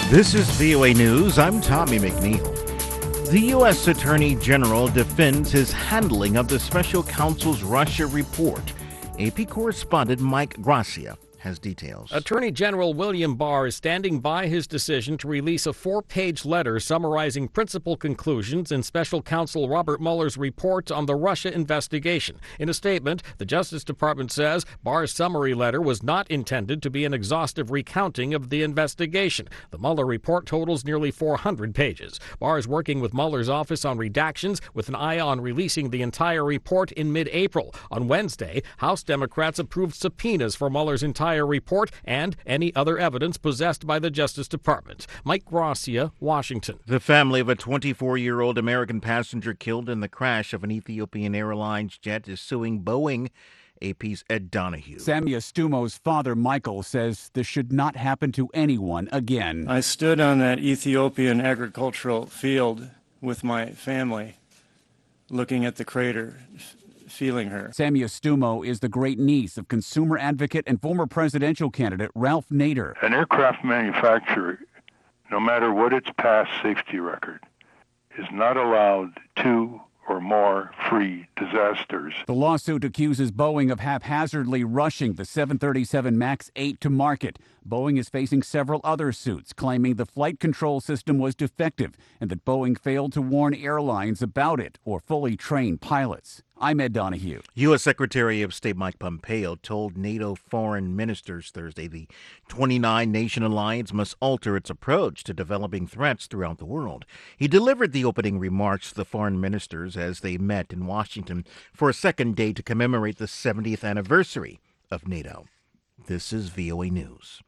This is VOA News. I'm Tommy McNeil. The U.S. Attorney General defends his handling of the special counsel's Russia report. AP correspondent Mike Gracia has details. Attorney General William Barr is standing by his decision to release a 4-page letter summarizing principal conclusions in special counsel Robert Mueller's report on the Russia investigation. In a statement, the Justice Department says Barr's summary letter was not intended to be an exhaustive recounting of the investigation. The Mueller report totals nearly 400 pages. Barr is working with Mueller's office on redactions with an eye on releasing the entire report in mid-April. On Wednesday, House Democrats approved subpoenas for Mueller's entire report and any other evidence possessed by the Justice Department. Mike Gracia, Washington. The family of a 24-year-old American passenger killed in the crash of an Ethiopian Airlines jet is suing Boeing. AP's Ed Donahue. Sammy Estumo's father, Michael, says this should not happen to anyone again. I stood on that Ethiopian agricultural field with my family, looking at the crater, feeling her. Sammy Estumo is the great niece of consumer advocate and former presidential candidate Ralph Nader. An aircraft manufacturer, no matter what its past safety record, is not allowed two or more free disasters. The lawsuit accuses Boeing of haphazardly rushing the 737 MAX 8 to market. Boeing is facing several other suits claiming the flight control system was defective and that Boeing failed to warn airlines about it or fully train pilots. I'm Ed Donahue. U.S. Secretary of State Mike Pompeo told NATO foreign ministers Thursday the 29-nation alliance must alter its approach to developing threats throughout the world. He delivered the opening remarks to the foreign ministers as they met in Washington for a second day to commemorate the 70th anniversary of NATO. This is VOA News.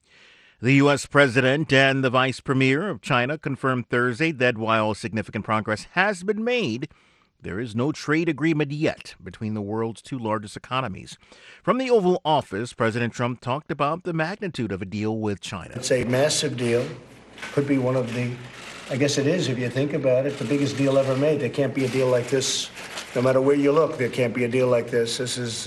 The U.S. President and the Vice Premier of China confirmed Thursday that while significant progress has been made, there is no trade agreement yet between the world's two largest economies. From the Oval Office, President Trump talked about the magnitude of a deal with China. It's a massive deal. Could be one of the, I guess it is if you think about it, the biggest deal ever made. There can't be a deal like this. No matter where you look, there can't be a deal like this. This is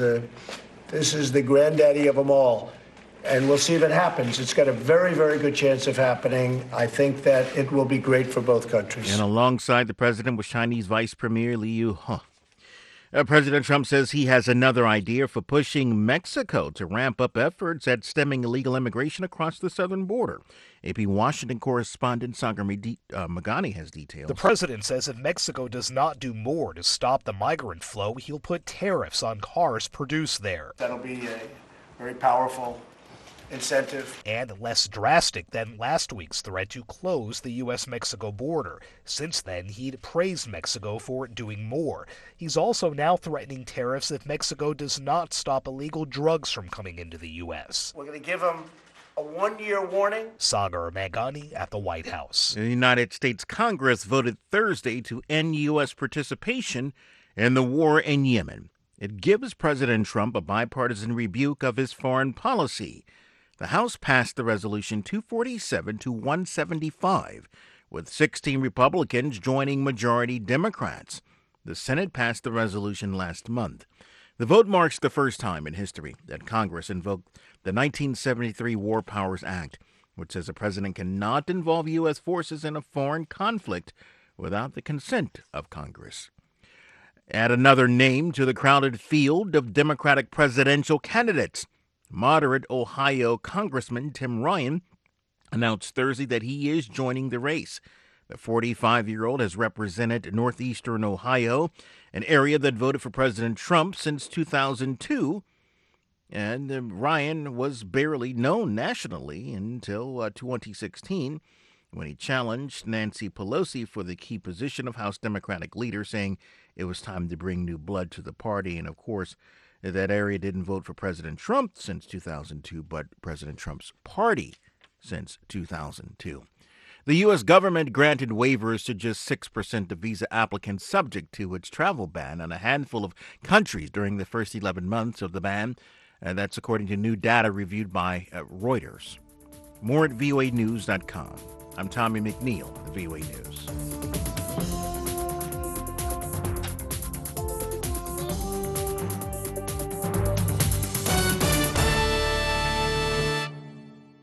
the granddaddy of them all. And we'll see if it happens. It's got a very, very good chance of happening. I think that it will be great for both countries. And alongside the president was Chinese Vice Premier Liu He. President Trump says he has another idea for pushing Mexico to ramp up efforts at stemming illegal immigration across the southern border. AP Washington correspondent Sagar Magani has details. The president says if Mexico does not do more to stop the migrant flow, he'll put tariffs on cars produced there. That'll be a very powerful incentive. And less drastic than last week's threat to close the U.S.-Mexico border. Since then, he'd praised Mexico for doing more. He's also now threatening tariffs if Mexico does not stop illegal drugs from coming into the U.S. We're going to give them a 1-year warning. Sagar Magani at the White House. The United States Congress voted Thursday to end U.S. participation in the war in Yemen. It gives President Trump a bipartisan rebuke of his foreign policy. The House passed the resolution 247 to 175, with 16 Republicans joining majority Democrats. The Senate passed the resolution last month. The vote marks the first time in history that Congress invoked the 1973 War Powers Act, which says a president cannot involve U.S. forces in a foreign conflict without the consent of Congress. Add another name to the crowded field of Democratic presidential candidates. Moderate Ohio Congressman Tim Ryan announced Thursday that he is joining the race. The 45-year-old has represented northeastern Ohio, an area that voted for President Trump since 2002. And Ryan was barely known nationally until 2016, when he challenged Nancy Pelosi for the key position of House Democratic leader, saying it was time to bring new blood to the party. And, of course, that area didn't vote for President Trump since 2002, but President Trump's party since 2002. The U.S. government granted waivers to just 6% of visa applicants subject to its travel ban on a handful of countries during the first 11 months of the ban. That's according to new data reviewed by Reuters. More at voanews.com. I'm Tommy McNeil, VOA News.